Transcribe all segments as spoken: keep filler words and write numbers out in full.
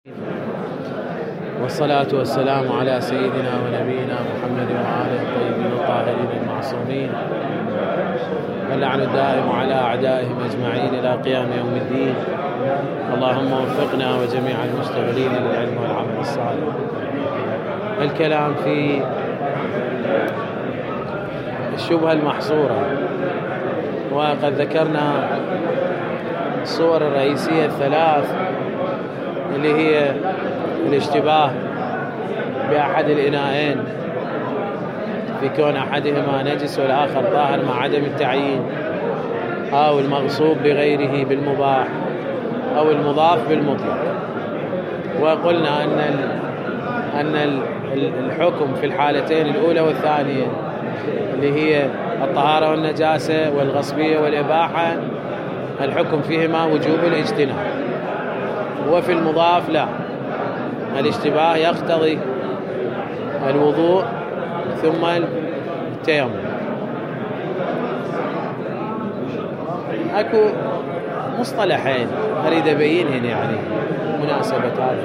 والصلاة والسلام على سيدنا ونبينا محمد وآله الطيبين الطاهرين المعصومين، واللعن الدائم على أعدائهم أجمعين إلى قيام يوم الدين. اللهم وفقنا وجميع المشتغلين للعلم والعمل الصالح. الكلام في الشبهة المحصورة، وقد ذكرنا الصور الرئيسية الثلاث اللي هي الاشتباه بأحد الإناءين في كون أحدهما نجس والآخر طاهر مع عدم التعيين، أو المغصوب بغيره بالمباح، أو المضاف بالمطلق. وقلنا أن أن الحكم في الحالتين الأولى والثانية اللي هي الطهارة والنجاسة والغصبية والإباحة الحكم فيهما وجوب الاجتناب، وفي المضاف لا، الاشتباه يقتضي الوضوء ثم التيمم. اكو مصطلحين اريد ابينهن يعني مناسبة هذا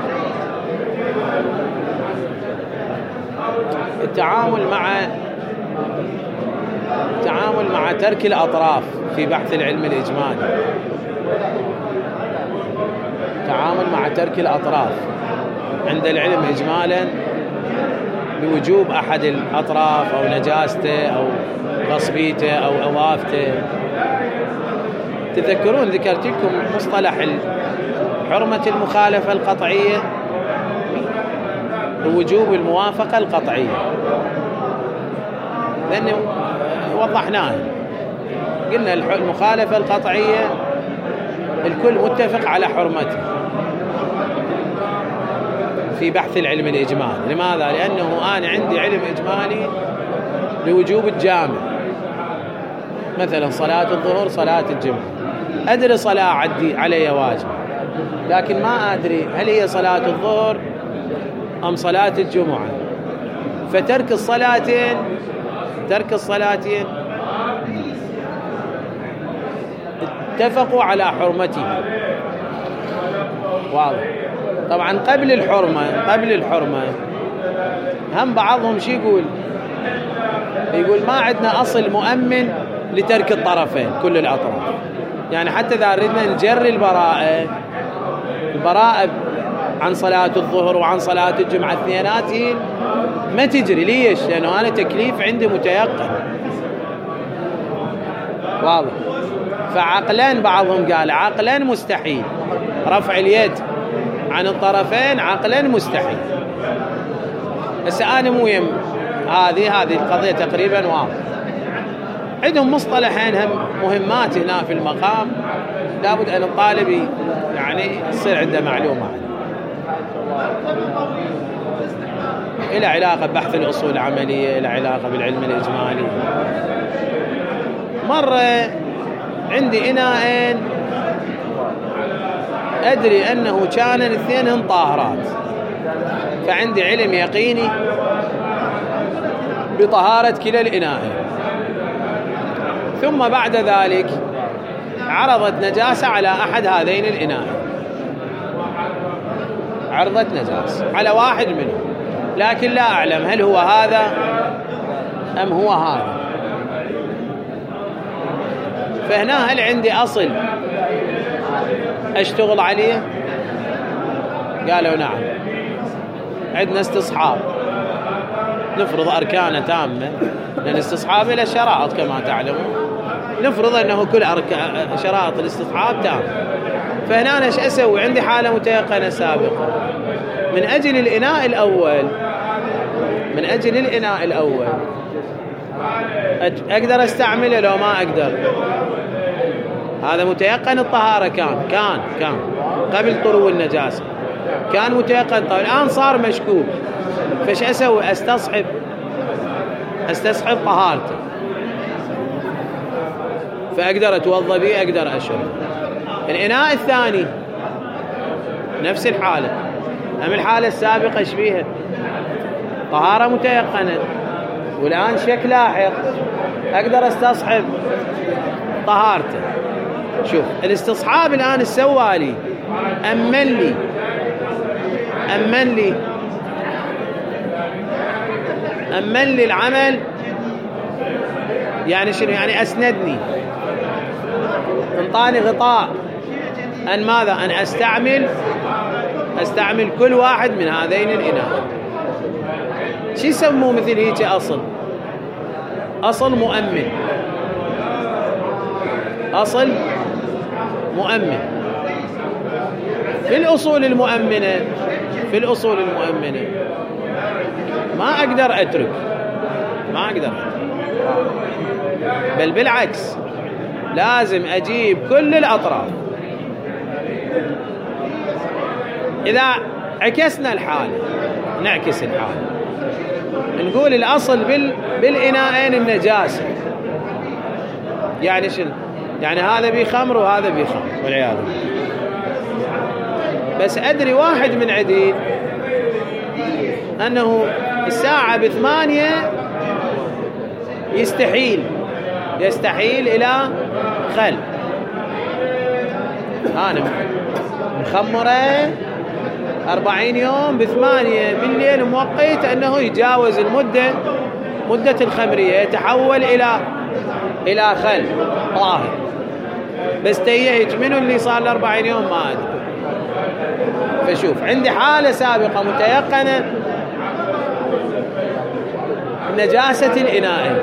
التعامل مع التعامل مع ترك الأطراف في بحث العلم الإجمالي. التعامل مع ترك الأطراف عند العلم إجمالا بوجوب أحد الأطراف أو نجاسته أو غصبيته أو أضافته. تذكرون ذكرت لكم مصطلح حرمة المخالفة القطعية ووجوب الموافقة القطعية، لأنه وضحناه. قلنا المخالفة القطعية الكل متفق على حرمته في بحث العلم الإجمالي. لماذا؟ لأنه أنا عندي علم إجمالي بوجوب الجامع، مثلا صلاة الظهر صلاة الجمعة، أدري صلاة عدي علي واجب، لكن ما أدري هل هي صلاة الظهر أم صلاة الجمعة. فترك الصلاتين ترك الصلاتين اتفقوا على حرمته. واضح؟ طبعا قبل الحرمة قبل الحرمة هم بعضهم شي يقول يقول ما عندنا أصل مؤمن لترك الطرفين كل الأطراف. يعني حتى إذا ردنا نجري البراءة البراءة عن صلاة الظهر وعن صلاة الجمعة اثنيناتهم ما تجري. ليش؟ لأنه أنا تكليف عندي متيقن. واضح؟ فعقلان بعضهم قال عقلان مستحيل رفع اليد عن الطرفين، عقلان مستحيل. بس أنا مو يم هذه هذه القضية تقريبا واضح. عندهم مصطلحين هم مهمات هنا في المقام، لابد أن الطالب يعني يصير عنده معلومة إلى علاقة ببحث الأصول العملية، إلى علاقة بالعلم الإجمالي. مرة عندي إناءين أدري أنه كان الاثنين طاهرات، فعندي علم يقيني بطهارة كلا الإناءين. ثم بعد ذلك عرضت نجاسة على أحد هذين الإناءين، عرضت نجاسة على واحد منهم، لكن لا أعلم هل هو هذا أم هو هذا. فهنا هل عندي أصل أشتغل عليه؟ قالوا نعم، عندنا استصحاب نفرض أركانه تامة، لأن الاستصحاب له شرائط كما تعلمون، نفرض أنه كل شرائط الاستصحاب تامة. فهنا أنا ايش أسوي؟ عندي حالة متيقنة سابقة من أجل الإناء الأول من أجل الإناء الأول أقدر أستعمله لو ما أقدر. هذا متيقن الطهارة كان كان كان قبل طلوع النجاسة كان متيقن. طيب الآن صار مشكوك، فايش أسوي؟ أستصحب أستصحب طهارته، فأقدر أتوضأ به، أقدر أشرب. الإناء الثاني نفس الحالة، أم الحالة السابقة شبيهة، طهارة متيقنة والآن شك لاحق، أقدر أستصحب طهارته. شوف الاستصحاب الآن السوالي أمن لي أمن لي أمن لي العمل، يعني شنو؟ يعني أسندني، انطاني غطاء أن ماذا؟ أن أستعمل أستعمل كل واحد من هذين الإناء. شو يسموه مثل هيك أصل؟ أصل مؤمن، أصل مؤمن. في الأصول المؤمنة في الأصول المؤمنة ما أقدر أترك ما أقدر أترك بل بالعكس لازم أجيب كل الأطراف. إذا عكسنا الحالة، نعكس الحالة، نقول الأصل بال... بالإناءين النجاسة، يعني شنو؟ يعني هذا بيه خمر وهذا بيه خمر والعياذ بالله. بس أدري واحد من عديد أنه الساعة بثمانية يستحيل يستحيل إلى خل. أنا مخمرة أربعين يوم بثمانية بالليل موقيت أنه يجاوز المدة مدة الخمرية، يتحول إلى إلى خل طاهر. بس تيهج منه اللي صار له أربعين يوم ما أدري. فشوف، عندي حالة سابقة متيقنة نجاسة الإناء،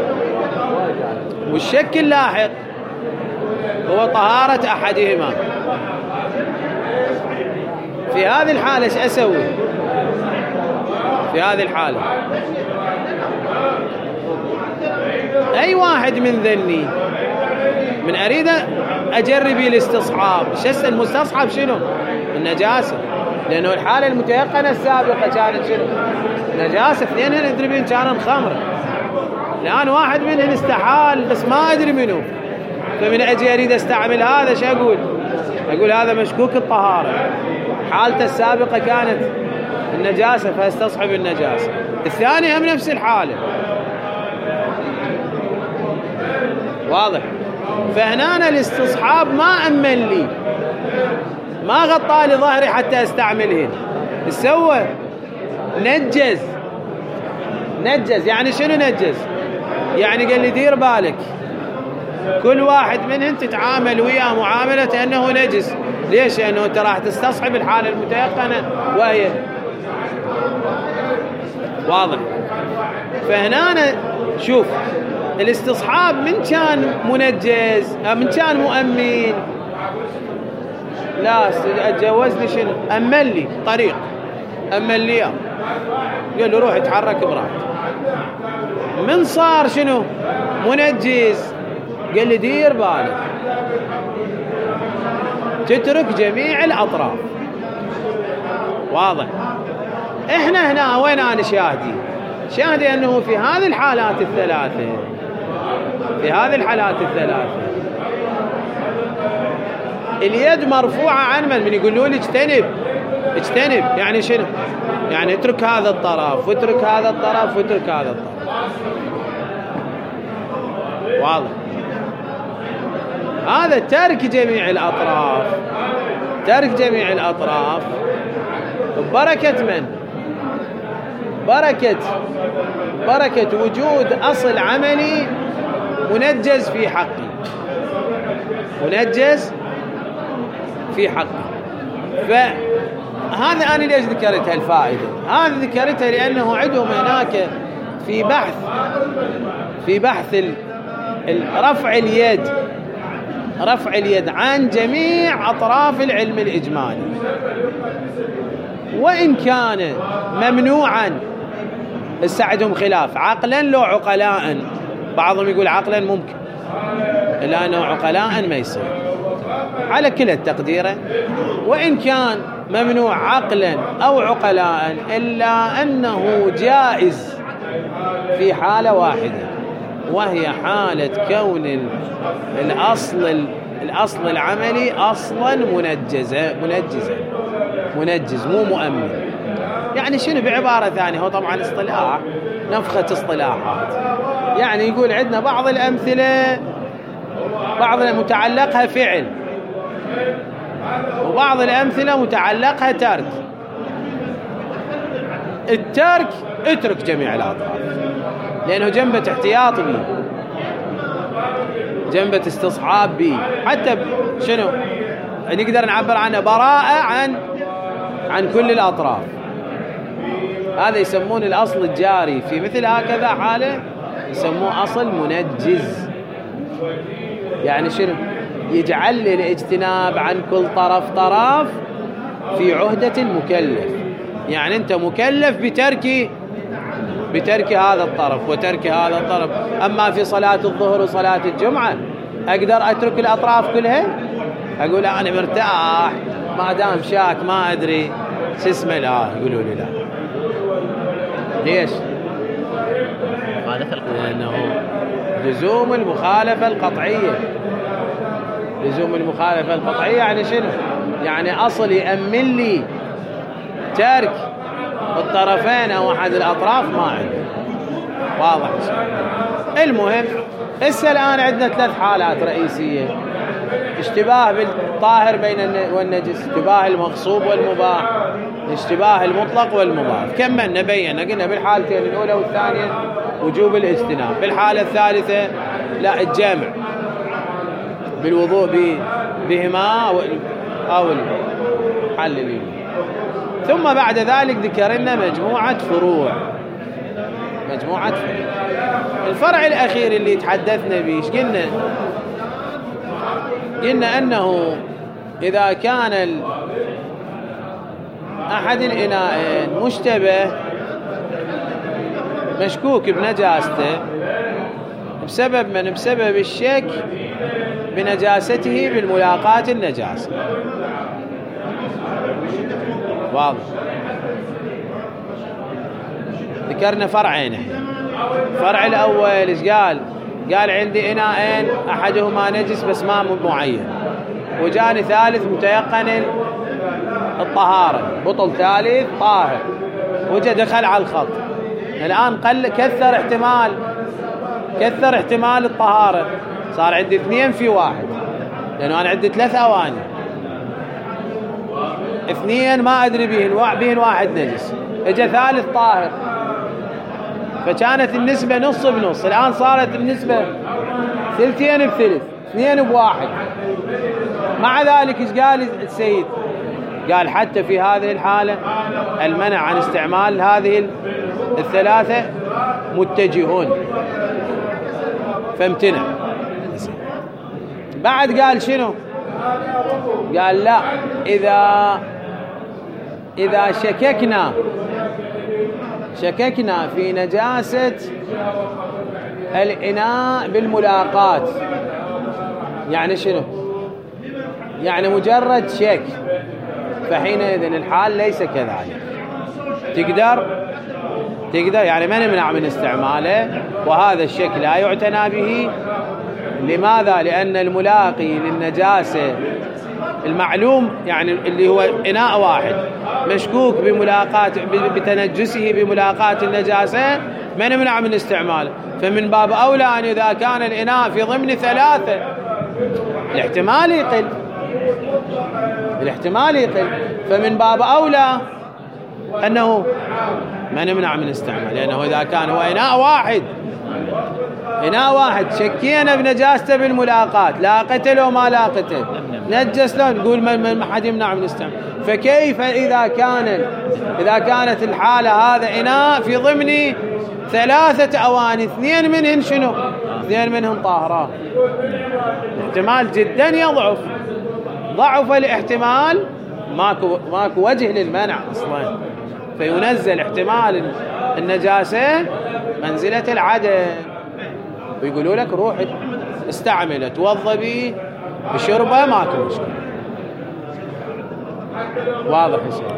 والشك اللاحق هو طهارة أحدهما. في هذه الحالة ايش أسوي؟ في هذه الحالة أي واحد من ذني من أريد أجرب الاستصحاب. شو المستصحب؟ شنو؟ النجاسة، لأنه الحالة المتيقنة السابقة كانت شنو؟ نجاسة. اثنين ندري بين كانوا خمر، الآن واحد منهم استحال بس ما أدري منه. فمن أجي أريد أستعمل هذا شو أقول؟ أقول هذا مشكوك الطهارة، حالته السابقة كانت النجاسة فاستصحب النجاسة. الثاني هم نفس الحالة. واضح؟ فهنا الاستصحاب ما أمن لي، ما غطى لي ظهري حتى استعملهن. السوى نجز نجز يعني شنو نجز؟ يعني قال لي دير بالك كل واحد منهم تتعامل وياه معاملة أنه نجس. ليش؟ لأنه أنت راح تستصحب الحالة المتيقنة وهي. واضح؟ فهنا شوف الاستصحاب من كان منجز من كان مؤمن، لا اتجوز لي شنو؟ أمن لي طريق، أمن لي قال له روح اتحرك براحتك. من صار شنو؟ منجز، قال لي دير بالك تترك جميع الأطراف. واضح؟ احنا هنا وين أنا شاهدي؟ شاهدي أنه في هذه الحالات الثلاثة في هذه الحالات الثلاثة اليد مرفوعة عن من؟ من يقولوا لي اجتنب اجتنب يعني شنو؟ يعني اترك هذا الطرف واترك هذا الطرف واترك هذا الطرف. واضح؟ هذا ترك جميع الأطراف، ترك جميع الأطراف بركة من؟ بركة بركة وجود أصل عملي منجز في حقي، منجز في حقي. فهذا أنا ليش ذكرتها الفائدة؟ هذا ذكرتها لأنه عندهم هناك في بحث في بحث رفع اليد رفع اليد عن جميع أطراف العلم الإجمالي، وإن كان ممنوعا استعدهم خلاف عقلا لو عقلاء. بعضهم يقول عقلا ممكن، إلا أنه عقلاء ما يصير. على كلا التقدير وإن كان ممنوع عقلا أو عقلاء إلا أنه جائز في حالة واحدة، وهي حالة كون الأصل الأصل العملي أصلا منجزة منجزة منجز مو مؤمن. يعني شنو بعبارة ثانية؟ هو طبعا اصطلاح نفخة اصطلاحات. يعني يقول عندنا بعض الأمثلة بعض متعلقها فعل وبعض الأمثلة متعلقها ترك. الترك اترك جميع الأطراف، لأنه جنبة احتياط بيه، جنبة استصحاب بيه، حتى شنو نقدر نعبر عنه براءة عن عن كل الأطراف. هذا يسمون الأصل الجاري في مثل هكذا حالة، يسموه أصل منجز. يعني شنو؟ يجعل الاجتناب عن كل طرف طرف في عهدة المكلف. يعني أنت مكلف بترك بترك هذا الطرف وترك هذا الطرف. أما في صلاة الظهر وصلاة الجمعة أقدر أترك الأطراف كلها؟ أقول أنا مرتاح ما دام شاك ما أدري شو اسمه. لا، يقولوا لي لا. ليش؟ لأنه لزوم المخالفة القطعية. لزوم المخالفة القطعية يعني شنو؟ يعني أصل يأمن لي ترك الطرفين أو أحد الأطراف ما عندي. واضح؟ المهم هسه الآن عندنا ثلاث حالات رئيسية: اشتباه بالطاهر بين والنجس، اشتباه المغصوب والمباح، اشتباه المطلق والمضاف. كملنا بينا قلنا بالحالتين الأولى والثانية وجوب الاجتناب، بالحالة الثالثة لا الجمع بالوضوء بهما أو الحل اليوم. ثم بعد ذلك ذكر لنا مجموعة فروع. مجموعة فروع. الفرع الأخير اللي تحدثنا به قلنا قلنا أنه إذا كان أحد الإناءين مشتبه مشكوك بنجاسته بسبب من بسبب الشك بنجاسته بالملاقاة النجاسة. واضح؟ ذكرنا فرعين. الفرع الأول إيش قال؟ قال عندي إناءين أحدهما نجس بس ما معين، وجاني ثالث متيقن الطهارة، بطل ثالث طاهر، وجا دخل على الخط. الآن قل كثر احتمال كثر احتمال الطهارة، صار عندي اثنين في واحد، لأنه أنا عندي ثلاث أواني، اثنين ما أدري بهن بهن واحد نجس، اجا ثالث طاهر، فكانت النسبة نص بنص. الآن صارت النسبة ثلثين بثلث، اثنين بواحد. مع ذلك ايش قال السيد؟ قال حتى في هذه الحالة المنع عن استعمال هذه الثلاثة متجهون، فامتنع. بعد قال شنو؟ قال لا، إذا إذا شككنا شككنا في نجاسة الإناء بالملاقات. يعني شنو؟ يعني مجرد شك، فحينئذ الحال ليس كذلك. تقدر تقدر يعني ما نمنع من استعماله، وهذا الشك لا يعتنى به. لماذا؟ لأن الملاقي للنجاسة المعلوم، يعني اللي هو إناء واحد مشكوك بملاقات بتنجسه بملاقات النجاسة، ما نمنع من استعماله. فمن باب أولى أن إذا كان الإناء في ضمن ثلاثة الاحتمال يقل الاحتمال يقل فمن باب أولى أنه ما نمنع من استعماله، لأنه إذا كان هو إناء واحد إناء واحد شكينا بنجاسته بالملاقات، لا قتل وما لا قتل، نجس له، نقول ما حد يمنع من استعماله. فكيف إذا كان إذا كانت الحالة هذا إناء في ضمن ثلاثة أواني، اثنين منهن شنو؟ اثنين منهم طاهران، احتمال جدا يضعف ضعف الاحتمال، ماكو ماكو وجه للمنع أصلا، فينزل احتمال النجاسة منزلة العدم، ويقولوا لك روح استعمله توضى به بشربه ماكو مشكلة. واضح يا شيخ؟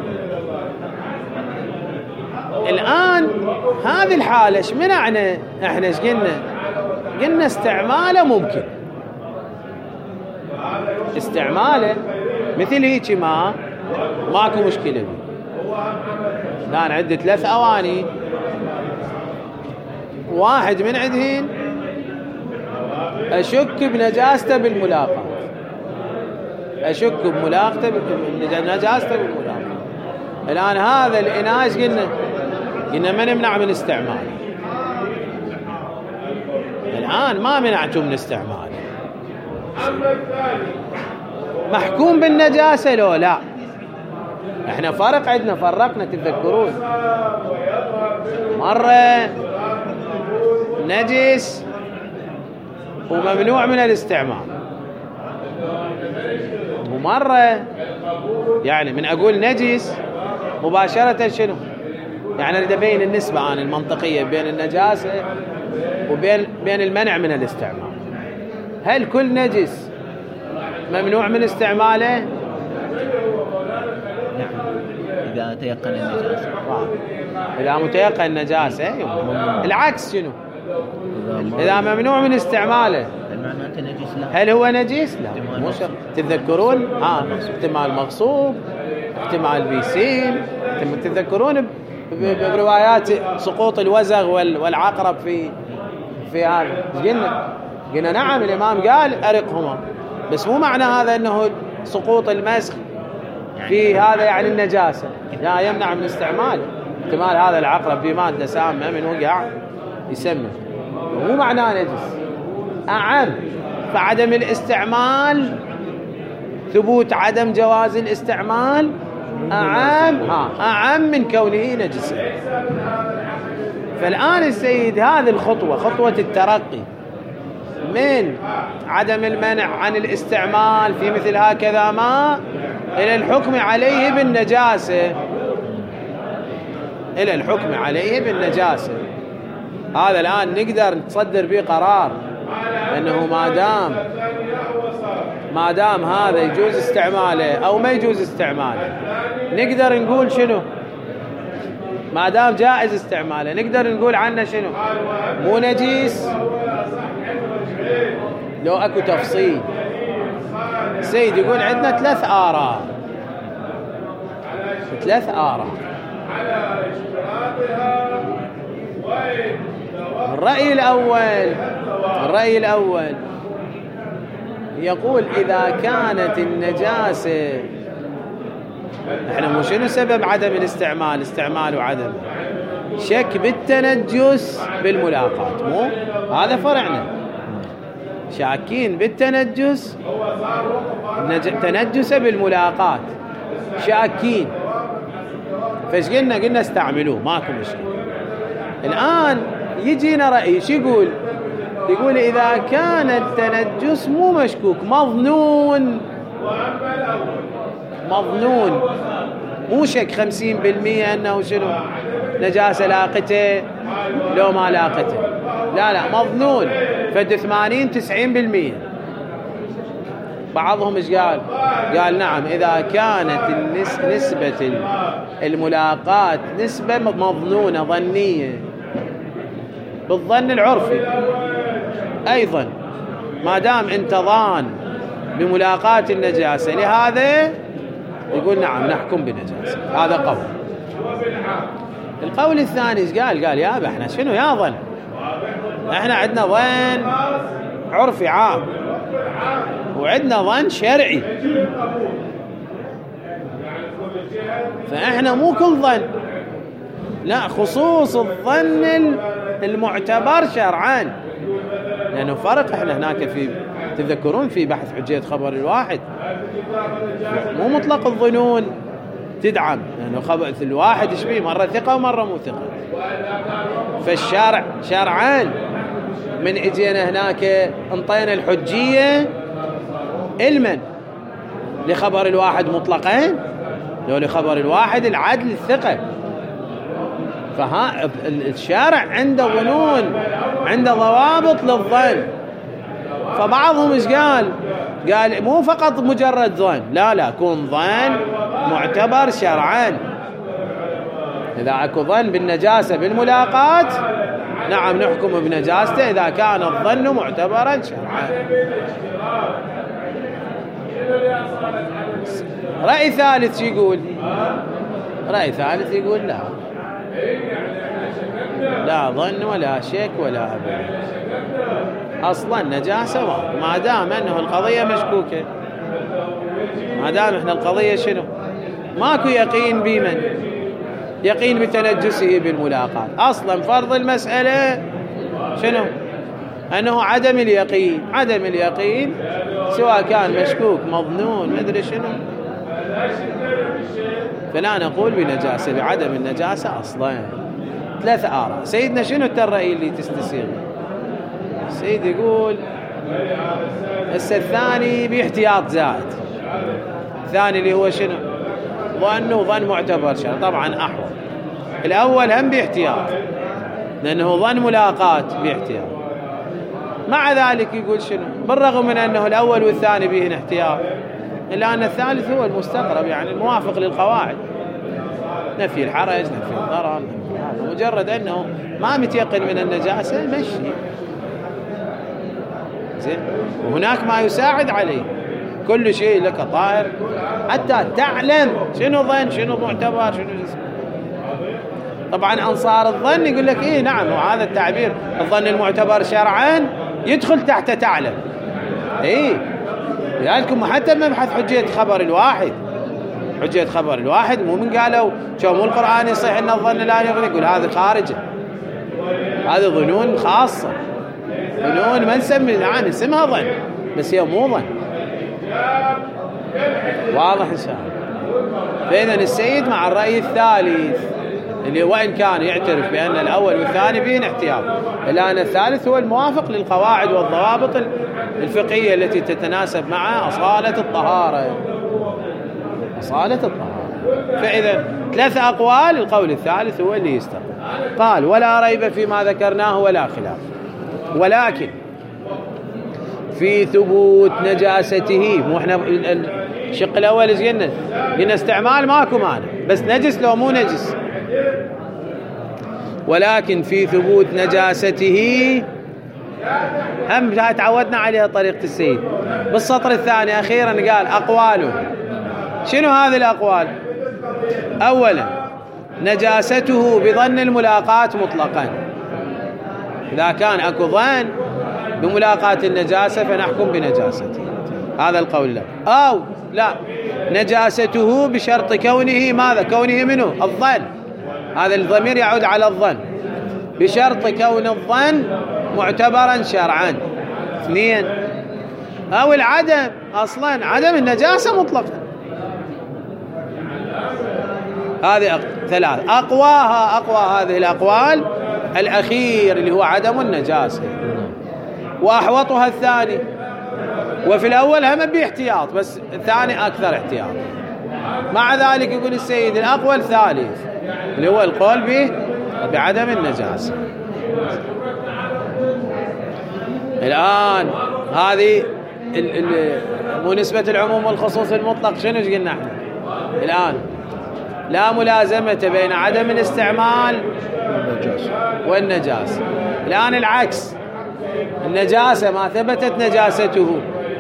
الآن هذه الحالة ايش منعنا احنا؟ ايش قلنا؟ قلنا استعماله ممكن، استعماله مثل هيك ما ماكو مشكلة بي. الآن عندي ثلاث أواني، واحد من عندهن أشك بنجاسته بالملاقاة، أشك بملاقته بنجاسته بالملاقاة. الآن هذا الإناء ايش قلنا؟ قلنا ما نمنع من استعماله، الآن ما منعته من استعماله، محكوم بالنجاسة لو لا. احنا فرق عندنا، فرقنا تتذكرون مرة نجس وممنوع من الاستعمال، ومرة يعني من أقول نجس مباشرة شنو يعني أريد أبين النسبة أنا المنطقية بين النجاسة وبين بين المنع من الاستعمال. هل كل نجس ممنوع من استعماله؟ نعم إذا تيقن النجاسة. إذا متيقن النجاسة العكس شنو؟ إذا ممنوع من استعماله هل هو نجس؟ لا مو شرط. تتذكرون ها احتمال مغصوب، احتمال بيسيل، تتذكرون بروايات سقوط الوزغ والعقرب في في هذا قلنا قلنا نعم الإمام قال أرقهما، بس مو معنى هذا أنه سقوط المسخ في هذا يعني النجاسة، لا يمنع من استعماله. احتمال هذا العقرب بمادة سامة من وقع يسمى، مو معناه نجس. أعم فعدم الاستعمال، ثبوت عدم جواز الاستعمال أعم ها أعم من كونه نجسا. فالآن السيد هذه الخطوة، خطوة الترقي من عدم المنع عن الاستعمال في مثل هكذا ما إلى الحكم عليه بالنجاسة، إلى الحكم عليه بالنجاسة. هذا الآن نقدر نصدر به قرار أنه ما دام ما دام هذا يجوز استعماله أو ما يجوز استعماله، نقدر نقول شنو؟ ما دام جائز استعماله نقدر نقول عنه شنو؟ مو نجيس. لو أكو تفصيل السيد يقول عندنا ثلاث آراء، ثلاث آراء. الرأي الأول الرأي الأول يقول إذا كانت النجاسة، احنا مو شنو سبب عدم الاستعمال؟ استعمال وعدم شك بالتنجس بالملاقات، مو هذا فرعنا شاكين بالتنجس، تنجس بالملاقات شاكين، فايش قلنا؟ قلنا استعملوه ماكو مشكلة. الآن يجينا رأي شو يقول؟ يقول إذا كان التنجس مو مشكوك، مظنون، مظنون مو شك خمسين بالمئة أنه شنو نجاسة لاقته لو ما لاقته، لا لا مظنون، فد ثمانين تسعين بالمئة. بعضهم ايش قال؟ قال نعم إذا كانت النس نسبة الملاقات نسبة مظنونة ظنية بالظن العرفي أيضا، ما دام انت ظان بملاقات النجاسة لهذا يقول نعم نحكم بنجاسة. هذا قول. القول الثاني ايش قال؟ قال يا احنا شنو يا ظن، احنا عندنا ظن عرفي عام وعندنا ظن شرعي، فاحنا مو كل ظن، لا خصوص الظن المعتبر شرعا، لأنه فرق. احنا هناك في تذكرون في بحث حجية خبر الواحد مو مطلق الظنون تدعم، لأنه خبر الواحد ايش فيه مرة ثقة ومرة مو ثقة. فالشرع شرعا من اجينا هناك انطينا الحجية علما لخبر الواحد مطلقين، لو لخبر الواحد العدل الثقة. فها الشارع عنده ظنون، عنده ضوابط للظن. فبعضهم ايش قال؟ قال مو فقط مجرد ظن، لا لا كون ظن معتبر شرعا. إذا اكو ظن بالنجاسة بالملاقات نعم نحكم بنجاسته إذا كان الظن معتبرا شرعا. رأي ثالث يقول رأي ثالث يقول لا لا ظن ولا شك ولا أبدا، أصلا نجاسة ما دام أنه القضية مشكوكة، ما دام إحنا القضية شنو ماكو يقين بمن يقين بتنجسه بالملاقات. أصلا فرض المسألة شنو؟ أنه عدم اليقين. عدم اليقين سواء كان مشكوك مظنون ما أدري شنو، فلا نقول بنجاسة بعدم النجاسة أصلا. ثلاث آراء. سيدنا شنو الرأي اللي تستسيغ؟ السيد يقول هسه الثاني باحتياط زائد. الثاني اللي هو شنو؟ ظنه ظن معتبر شرع، طبعا أحوط. الأول هم باحتياط لأنه ظن ملاقات باحتياط. مع ذلك يقول شنو؟ بالرغم من أنه الأول والثاني بهن احتياط إلا أن الثالث هو المستقرب، يعني الموافق للقواعد، نفي الحرج، نفي الضرر، مجرد أنه ما متيقن من النجاسة مشي زين. وهناك ما يساعد عليه، كل شيء لك طائر حتى تعلم شنو ظن شنو معتبر شنو جسم. طبعا أنصار الظن يقول لك إيه نعم، وهذا التعبير الظن المعتبر شرعا يدخل تحت تعلم. إيه لذلكم حتى مبحث حجية خبر الواحد، حجية خبر الواحد مو من قالوا شو مو القرآن يصيح أن الظن لا يغني، يقول هذا خارجه، هذا ظنون خاصة، ظنون ما نسمي الآن اسمها ظن بس هي مو ظن. واضح إن شاء الله. فإذا السيد مع الرأي الثالث اللي وإن كان يعترف بأن الأول والثاني بين احتياط، إلا أن الثالث هو الموافق للقواعد والضوابط الفقهية التي تتناسب مع أصالة الطهارة، أصالة الطهارة. فإذا ثلاث أقوال، القول الثالث هو اللي يستقر. قال ولا ريب فيما ذكرناه ولا خلاف، ولكن في ثبوت نجاسته. مو احنا الشق الأول ايش قلنا؟ قلنا استعمال ماكو مانع، بس نجس لو مو نجس. ولكن في ثبوت نجاسته هم تعودنا عليها طريقة السيد. بالسطر الثاني أخيرا قال أقواله. شنو هذه الأقوال؟ أولا نجاسته بظن الملاقات مطلقا، إذا كان أكو ظن بملاقات النجاسة فنحكم بنجاسته، هذا القول له. أو لا، نجاسته بشرط كونه ماذا؟ كونه منه الظن، هذا الضمير يعود على الظن، بشرط كون الظن معتبرا شرعا. اثنين، أو العدم، أصلا عدم النجاسة مطلقا. هذه ثلاث. أقواها أقوى هذه الأقوال الأخير اللي هو عدم النجاسة، وأحوطها الثاني. وفي الأول هم باحتياط بس الثاني أكثر احتياط. مع ذلك يقول السيد الأقوى الثالث اللي هو القول به بعدم النجاسة. الآن هذه مو نسبة العموم والخصوص المطلق. شنو قلنا احنا الآن؟ لا ملازمة بين عدم الاستعمال والنجاسة. الآن العكس، النجاسة ما ثبتت نجاسته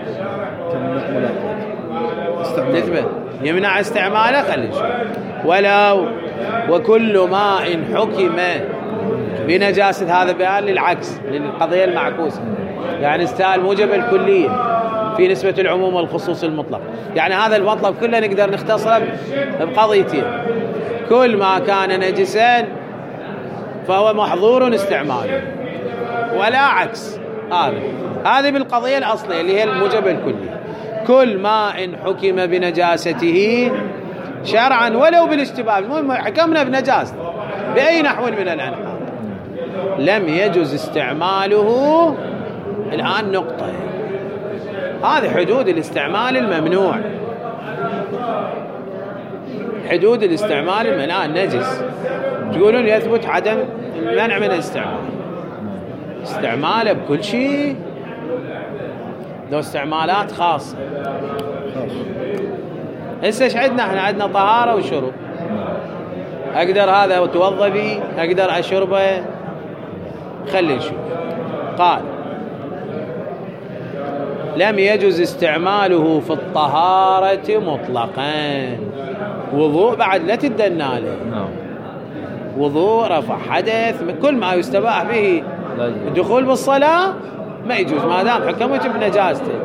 تثبت يمنع استعماله. خلي نشوف. ولو وكل ماء حكم بنجاسة، هذا بيان للعكس للقضية المعكوسة، يعني استاء الموجب الكلية في نسبة العموم والخصوص المطلق. يعني هذا المطلب كله نقدر نختصره بقضيتين: كل ما كان نجسا فهو محظور استعماله، ولا عكس. هذا هذه بالقضية الأصلية اللي هي الموجب الكلي. كل ماء حكم بنجاسته شرعا ولو بالاشتباه، المهم حكمنا بنجاسة بأي نحو من الأنحاء، لم يجوز استعماله. الآن نقطة، هذه حدود الاستعمال الممنوع، حدود الاستعمال الممنوع. النجس تقولون يثبت عدم المنع من الاستعمال، استعماله بكل شيء، لو استعمالات خاصة. هسه ايش عندنا احنا؟ عندنا طهارة وشرب. اقدر هذا اتوضى به، اقدر اشربه. خلي نشوف. قال لم يجوز استعماله في الطهارة مطلقا. وضوء بعد لا تدنا له، وضوء، رفع حدث، كل ما يستباح به الدخول بالصلاة ما يجوز ما دام حكمت بنجاسته.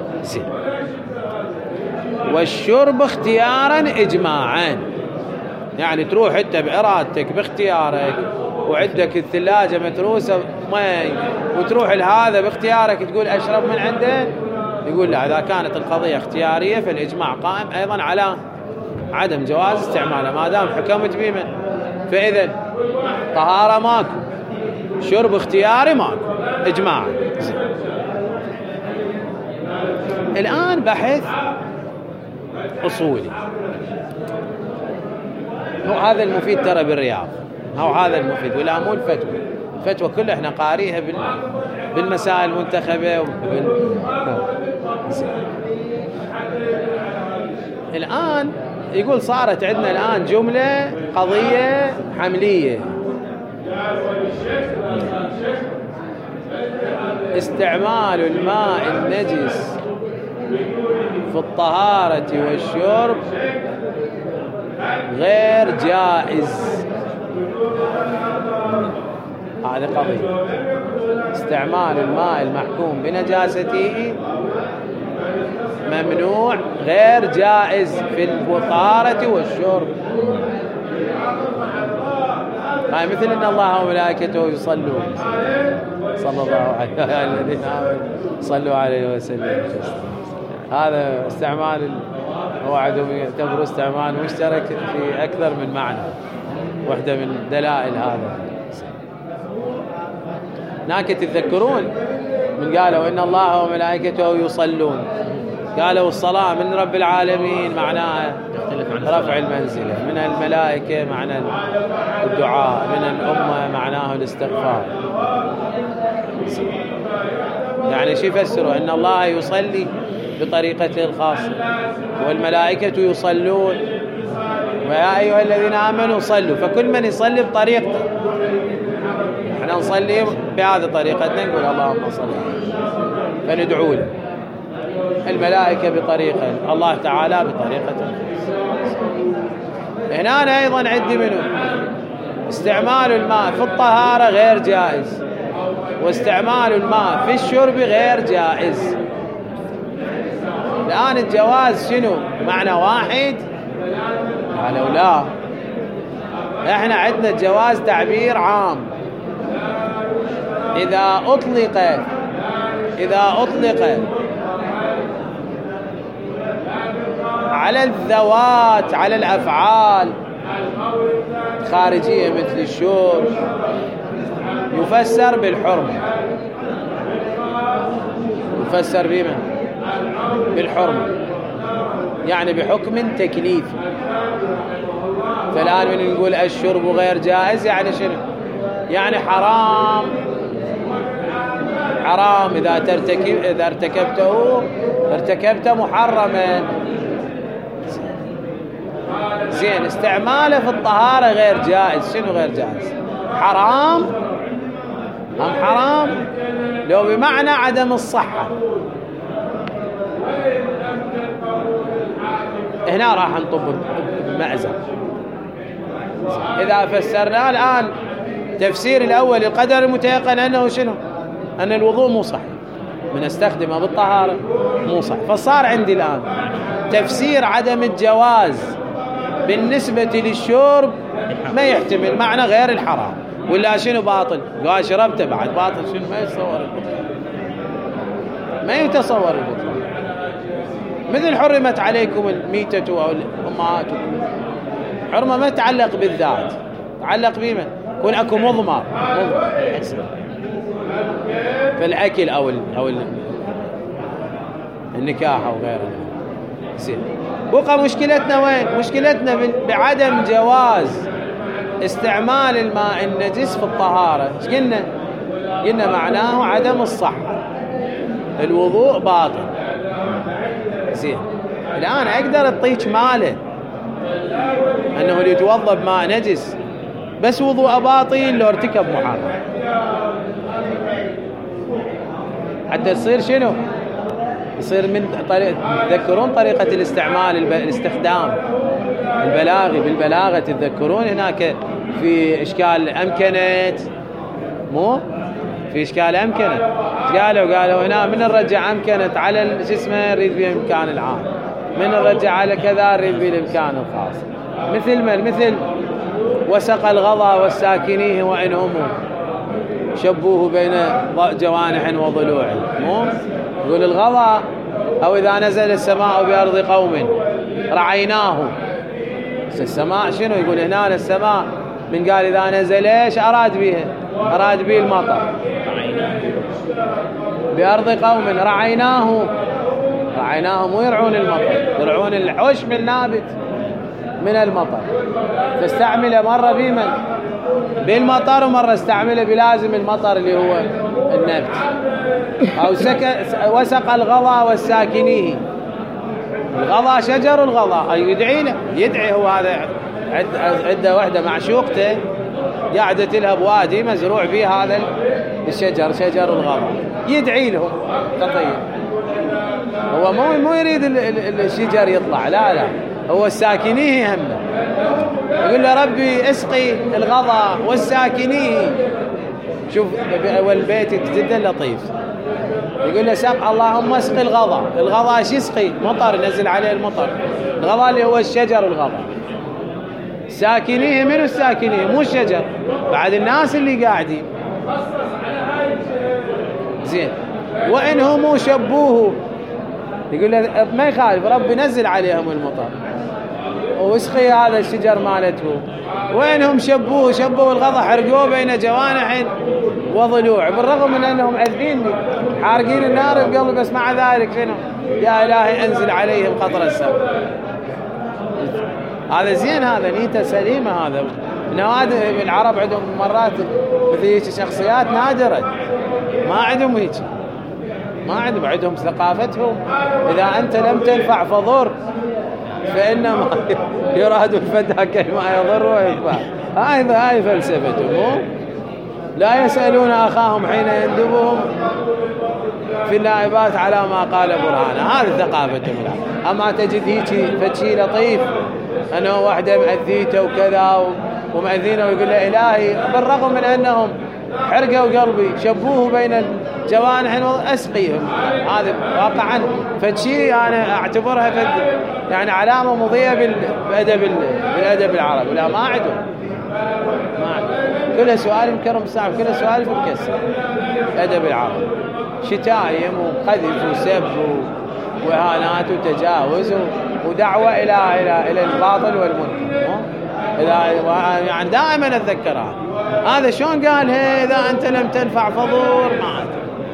والشرب اختيارا اجماعا، يعني تروح انت بارادتك باختيارك وعندك الثلاجه متروسه مي وتروح لهذا باختيارك تقول اشرب من عنده، يقول لا، اذا كانت القضيه اختياريه فالاجماع قائم ايضا على عدم جواز استعماله ما دام حكمت بما. فاذا طهاره ماكو، شرب اختياري ماكو، اجماع. الان بحث اصولي، هو هذا المفيد ترى بالرياض، هو هذا المفيد ولا مو الفتوى. الفتوى كلها احنا قاريها بالمسائل المنتخبه وبال... الان يقول صارت عندنا الان جمله قضيه حمليه، استعمال الماء النجس في الطهارة والشرب غير جائز. هذه قضية، استعمال الماء المحكوم بنجاسته ممنوع غير جائز في الطهارة والشرب. هاي مثل إن الله وملائكته يصلون، صلى الله عليه الذين آمنوا صلوا عليه وسلم. هذا استعمال هو عدم يعتبر استعمال مشترك في أكثر من معنى، واحدة من دلائل هذا. هناك تتذكرون من قالوا إن الله وملائكته يصلون، قالوا الصلاة من رب العالمين معناها رفع المنزلة، من الملائكة معنى الدعاء، من الأمة معناه الاستغفار. يعني شو يفسروا؟ إن الله يصلي بطريقته الخاصة والملائكة يصلون ويا أيها الذين آمنوا صلوا، فكل من يصلي بطريقته. احنا نصلي بهذه طريقتنا، نقول اللهم صل، فندعو له. الملائكة بطريقة، الله تعالى بطريقته. هنا أنا أيضا عندي منه استعمال الماء في الطهارة غير جائز، واستعمال الماء في الشرب غير جائز. الآن الجواز شنو؟ معنى واحد؟ قالوا لا، احنا عندنا الجواز تعبير عام. إذا أطلق إذا أطلق على الذوات، على الأفعال خارجية مثل الشرب، يفسر بالحرمة. يفسر بما؟ بالحرمة، يعني بحكم تكليفي. فالآن من نقول الشرب غير جائز يعني شنو؟ يعني حرام، حرام إذا ترتكب إذا ارتكبته ارتكبت محرما. زين، استعماله في الطهارة غير جائز. شنو غير جائز؟ حرام أم حرام لو بمعنى عدم الصحة. هنا راح نطب المأزق. إذا فسرنا الآن تفسير الأول القدر المتيقن أنه شنو؟ أن الوضوء مو صحيح، من استخدمه بالطهارة مو صحيح. فصار عندي الآن تفسير عدم الجواز بالنسبة للشرب ما يحتمل معنى غير الحرام، ولا شنو باطل؟ قال شربته بعد باطل. شنو؟ ما يتصور البطلان، ما يتصور البطلان. مثل حرمت عليكم الميتة أو أمهاتكم، حرمة ما تعلق بالذات، تعلق بما يكون أكو مضمر، مضمر فالأكل أو أو النكاح أو غيره. زين، بقى مشكلتنا وين؟ مشكلتنا بعدم جواز استعمال الماء النجس في الطهارة. ايش قلنا؟ قلنا معناه عدم الصحة، الوضوء باطل. زين، الآن أقدر أطيش ماله أنه اللي يتوضأ بماء نجس بس وضوء باطل لو ارتكب محرم، حتى تصير شنو؟ يصير من طريقة، تذكرون طريقة الاستعمال الب... الاستخدام البلاغي بالبلاغة، تذكرون هناك في إشكال أمكنت، مو في إشكال أمكنت، قالوا قالوا هنا من الرجع أمكنت على الجسم نريد بالإمكان العام، من الرجع على كذا نريد بالإمكان الخاص. مثل من مثل وسق الغضا والساكنيه وإن هم شبوه بين جوانح وضلوع. مو يقول الغضا أو إذا نزل السماء بأرض قوم رعيناه. السماء شنو؟ يقول هنا السماء من قال إذا نزل إيش أراد بها؟ أراد به المطر. بأرض قوم رعيناه، رعيناه مو يرعون المطر، يرعون العشب النابت من المطر. فاستعمل مرة بمن؟ بالمطر، ومرة استعمله بلازم المطر اللي هو النبت. أو سك... وسق الغضا والساكنيه. الغضا شجر الغضا أي يدعي له، يدعي هو هذا. عنده وحدة معشوقته قاعدة تلهب وادي مزروع فيه هذا الشجر، شجر الغضا، يدعي له تطير. هو مو مو يريد الشجر يطلع، لا لا، هو الساكنيه همه. يقول له ربي اسقي الغضا والساكنيه. شوف والبيت جدا لطيف. يقول له سق اللهم اسقي الغضا. الغضا ايش يسقي؟ مطر، نزل عليه المطر. الغضا اللي هو الشجر الغضا. ساكنيه منو الساكنيه؟ مو الشجر، بعد الناس اللي قاعدين. زين. وإنهم شبوه. يقول له ما يخالف، ربي نزل عليهم المطر واسقي هذا الشجر مالته. وإنهم شبوه، شبوه الغضا، حرقوه بين جوانح وضلوع، بالرغم من أنهم عذبيني حارقين النار بقلبي، بس مع ذلك شنو؟ يا إلهي أنزل عليهم قطر السماء. هذا زين، هذا نيته سليمة. هذا نوادر العرب عندهم مرات مثل هيك شخصيات نادرة، ما عندهم هيك، ما عندهم عندهم ثقافتهم. إذا أنت لم تنفع فضر، فإنما يراد الفتى كلمة يضر وينفع. هاي هاي فلسفتهم. لا يسألون أخاهم حين يندبهم في النائبات على ما قال برهانه. هذه ثقافتهم. أما تجد هيك فتشي لطيف أنه واحدة مأذيته وكذا ومأذينه ويقول له إلهي، بالرغم من أنهم حرقوا قلبي شبوه بين الجوانح أسقيهم. هذا واقعا فتشي أنا أعتبرها فد يعني علامة مضيئة بالأدب بالأدب العربي. لا ما عندهم، ما عندهم. كلها سؤال مكرم صعب، كلها سؤال في الكسر. أدب العربي شتايم وقذف وسب وإهانات وتجاوز ودعوة إلى إلى إلى الباطل والمنكر. إذا يعني دائما أتذكرها. هذا شلون قال إذا أنت لم تنفع فضور ما عاد.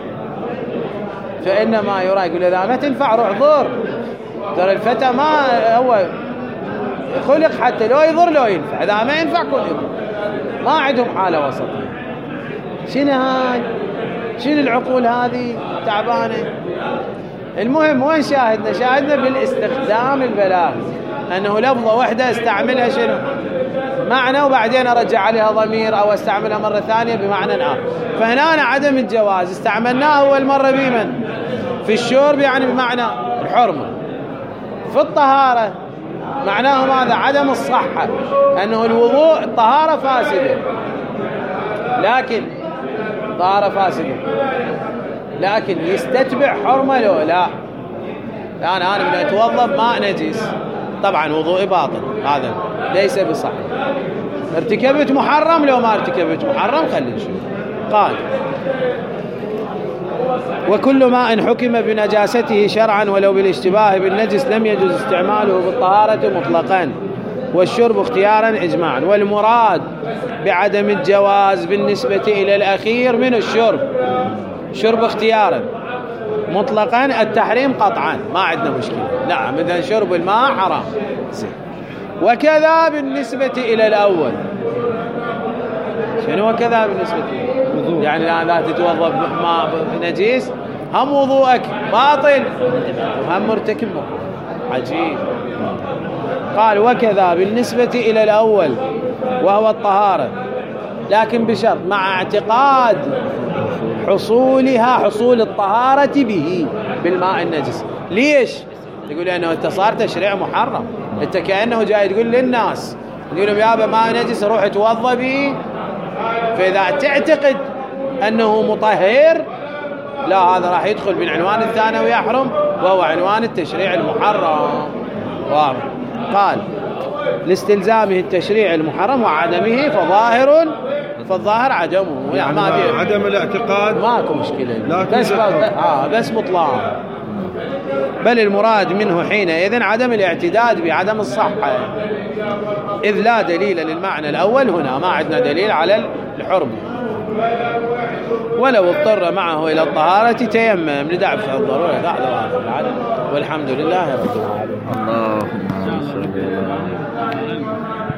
فإنما يرى يقول إذا ما تنفع روح ضر. ترى الفتى ما هو خلق حتى لو يضر لو ينفع، إذا ما ينفع كل يضر. ما عندهم حالة وسطية. شنو هاي؟ شنو العقول هذه تعبانة؟ المهم وين شاهدنا؟ شاهدنا بالاستخدام البلاغي، أنه لفظة واحدة استعملها شنو؟ معنى، وبعدين أرجع عليها ضمير أو استعملها مرة ثانية بمعنى آخر. فهنا عدم الجواز استعملناه أول مرة بمن؟ في الشرب يعني بمعنى الحرمة. في الطهارة معناه ماذا؟ عدم الصحة، أنه الوضوء الطهارة فاسدة، لكن طهارة فاسدة لكن يستتبع حرمة لو لا. يعني أنا من أتوضأ بماء نجس، طبعا وضوئي باطل، هذا ليس بصحيح. ارتكبت محرم لو ما ارتكبت محرم خلي نشوف. قال وكل ماء حكم بنجاسته شرعا ولو بالاشتباه بالنجس لم يجوز استعماله بالطهارة مطلقا، والشرب اختيارا إجماعا. والمراد بعدم الجواز بالنسبة إلى الأخير من الشرب شرب اختيارا مطلقا، التحريم قطعا ما عندنا مشكلة. نعم إذا شرب الماء حرام. وكذا بالنسبة إلى الأول. شنو وكذا بالنسبة إلى؟ يعني لا تتوضأ بماء نجيس هم وضوءك باطل وهم مرتكب. عجيب. قال وكذا بالنسبة إلى الأول وهو الطهارة، لكن بشرط مع اعتقاد حصولها، حصول الطهارة به بالماء النجس. ليش؟ تقول أنه أنت صار تشريع محرم، أنت كأنه جاي تقول للناس تقول لهم يابا ماء نجس روح توضأ به. فإذا تعتقد أنه مطهر لا، هذا راح يدخل بالعنوان الثاني ويحرم، وهو عنوان التشريع المحرم. واضح. قال لاستلزامه التشريع المحرم وعدمه فظاهر فالظاهر عدمه. يعني ما عدم الاعتقاد ماكو مشكلة، بس لا آه بس بطلان. بل المراد منه حينئذ عدم الاعتداد بعدم الصحة، إذ لا دليل للمعنى الأول هنا، ما عندنا دليل على الحرمة. ولو اضطر معه إلى الطهارة تيمم لدفع الضرورة بعد العدم. والحمد لله رب العالمين. اللهم صل على